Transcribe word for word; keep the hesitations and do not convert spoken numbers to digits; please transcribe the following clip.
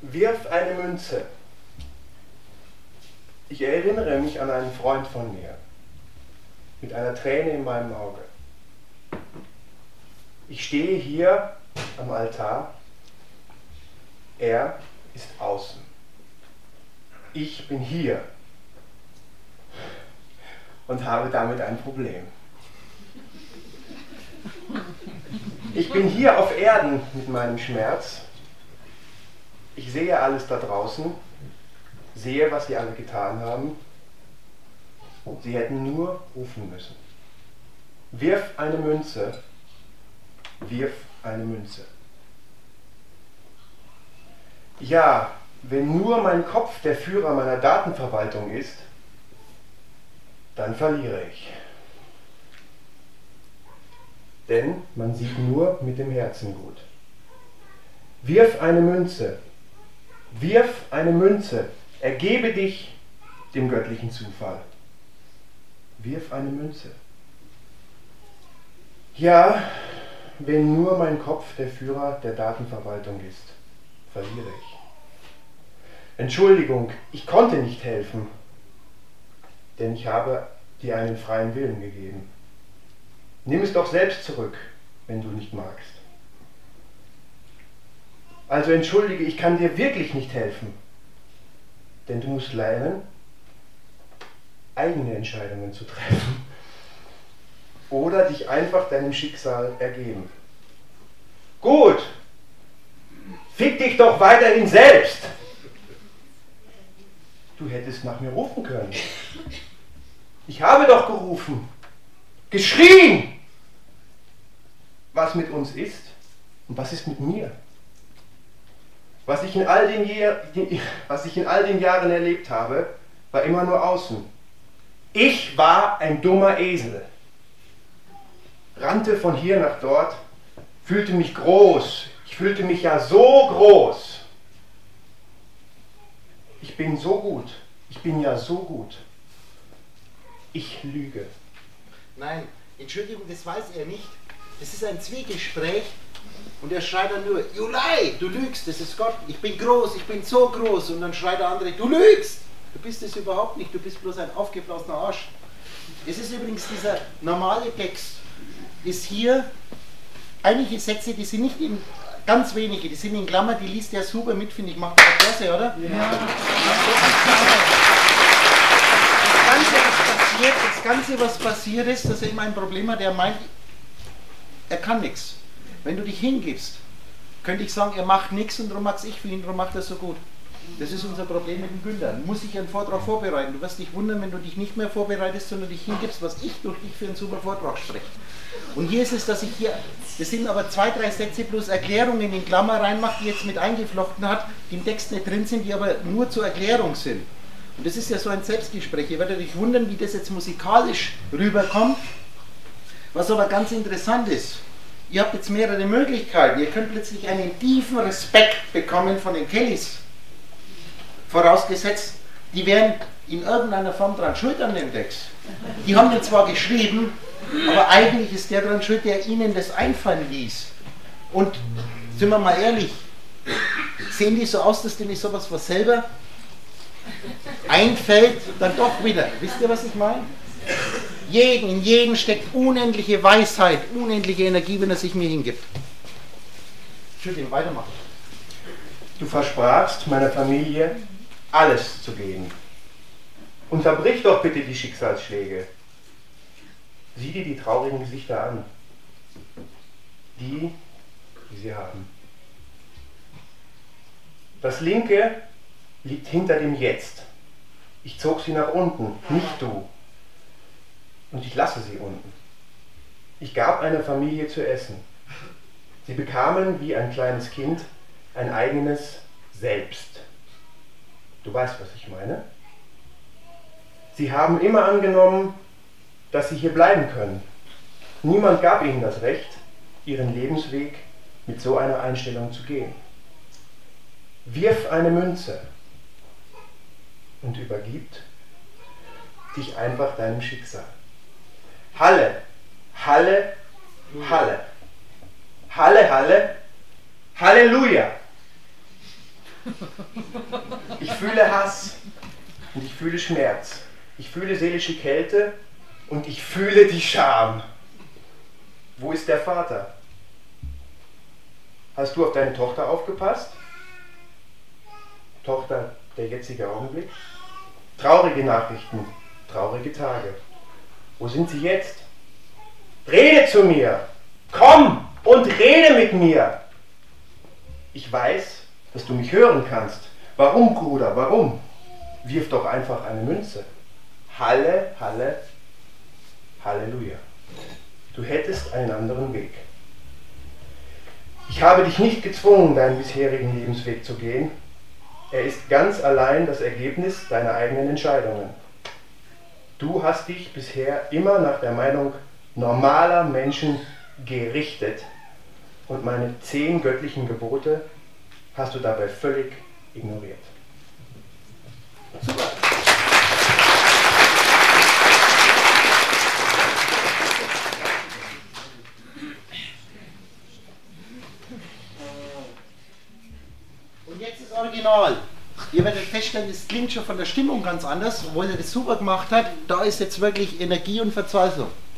Wirf eine Münze. Ich erinnere mich an einen Freund von mir, mit einer Träne in meinem Auge. Ich stehe hier am Altar, er ist außen. Ich bin hier und habe damit ein Problem. Ich bin hier auf Erden mit meinem Schmerz. Ich sehe alles da draußen, sehe, was sie alle getan haben. Sie hätten nur rufen müssen. Wirf eine Münze, wirf eine Münze. Ja, wenn nur mein Kopf der Führer meiner Datenverwaltung ist, dann verliere ich. Denn man sieht nur mit dem Herzen gut. Wirf eine Münze, wirf eine Münze, ergebe dich dem göttlichen Zufall. Wirf eine Münze. Ja, wenn nur mein Kopf der Führer der Datenverwaltung ist, verliere ich. Entschuldigung, ich konnte nicht helfen, denn ich habe dir einen freien Willen gegeben. Nimm es doch selbst zurück, wenn du nicht magst. Also entschuldige, ich kann dir wirklich nicht helfen, denn du musst lernen, eigene Entscheidungen zu treffen oder dich einfach deinem Schicksal ergeben. Gut, fick dich doch weiterhin selbst. Du hättest nach mir rufen können. Ich habe doch gerufen, geschrien. Was mit uns ist und was ist mit mir? Was ich in all den, Jahr, was ich in all den Jahren erlebt habe, war immer nur außen. Ich war ein dummer Esel. Rannte von hier nach dort, fühlte mich groß. Ich fühlte mich ja so groß. Ich bin so gut. Ich bin ja so gut. Ich lüge. Nein, Entschuldigung, das weiß er nicht. Das ist ein Zwiegespräch und er schreit dann nur, Julai, du lügst, das ist Gott. Ich bin groß, ich bin so groß. Und dann schreit der andere, du lügst. Du bist es überhaupt nicht, du bist bloß ein aufgeblasener Arsch. Es ist übrigens dieser normale Text, ist hier einige Sätze, die sind nicht in, ganz wenige, die sind in Klammer, die liest der super mit, finde ich, macht das klasse, oder? Ja. Das Ganze, was passiert, das Ganze, was passiert ist, dass er immer ein Problem hat, er meint, er kann nichts. Wenn du dich hingibst, könnte ich sagen, er macht nichts und darum mag's ich für ihn, darum macht er so gut. Das ist unser Problem mit dem Günther. Du musst dich einen Vortrag vorbereiten. Du wirst dich wundern, wenn du dich nicht mehr vorbereitest, sondern dich hingibst, was ich durch dich für einen super Vortrag spreche. Und hier ist es, dass ich hier, das sind aber zwei, drei Sätze plus Erklärungen in Klammer reinmache, die jetzt mit eingeflochten hat, die im Text nicht drin sind, die aber nur zur Erklärung sind. Und das ist ja so ein Selbstgespräch. Ihr werdet euch wundern, wie das jetzt musikalisch rüberkommt. Was aber ganz interessant ist, ihr habt jetzt mehrere Möglichkeiten. Ihr könnt plötzlich einen tiefen Respekt bekommen von den Kellys. Vorausgesetzt, die wären in irgendeiner Form dran schuld an dem Text. Die haben den zwar geschrieben, aber eigentlich ist der dran schuld, der ihnen das einfallen ließ. Und sind wir mal ehrlich, sehen die so aus, dass denen sowas was selber einfällt, dann doch wieder. Wisst ihr, was ich meine? Jeden, in jedem steckt unendliche Weisheit, unendliche Energie, wenn er sich mir hingibt. Entschuldigung, weitermachen. Du versprachst meiner Familie, alles zu geben. Unterbrich doch bitte die Schicksalsschläge. Sieh dir die traurigen Gesichter an. Die, die sie haben. Das Linke liegt hinter dem Jetzt. Ich zog sie nach unten, nicht du. Und ich lasse sie unten. Ich gab einer Familie zu essen. Sie bekamen wie ein kleines Kind ein eigenes Selbst. Du weißt, was ich meine? Sie haben immer angenommen, dass sie hier bleiben können. Niemand gab ihnen das Recht, ihren Lebensweg mit so einer Einstellung zu gehen. Wirf eine Münze und übergib dich einfach deinem Schicksal. Halle, Halle, Halle. Halle, Halle, Halleluja. Ich fühle Hass und ich fühle Schmerz. Ich fühle seelische Kälte und ich fühle die Scham. Wo ist der Vater? Hast du auf deine Tochter aufgepasst? Tochter, der jetzige Augenblick? Traurige Nachrichten, traurige Tage. Wo sind sie jetzt? Rede zu mir! Komm und rede mit mir! Ich weiß, dass du mich hören kannst. Warum, Bruder, warum? Wirf doch einfach eine Münze. Halle, Halle, Halleluja. Du hättest einen anderen Weg. Ich habe dich nicht gezwungen, deinen bisherigen Lebensweg zu gehen. Er ist ganz allein das Ergebnis deiner eigenen Entscheidungen. Du hast dich bisher immer nach der Meinung normaler Menschen gerichtet und meine zehn göttlichen Gebote hast du dabei völlig ignoriert. Super. Und jetzt das Original. Ihr werdet feststellen, es klingt schon von der Stimmung ganz anders, obwohl er das super gemacht hat. Da ist jetzt wirklich Energie und Verzweiflung.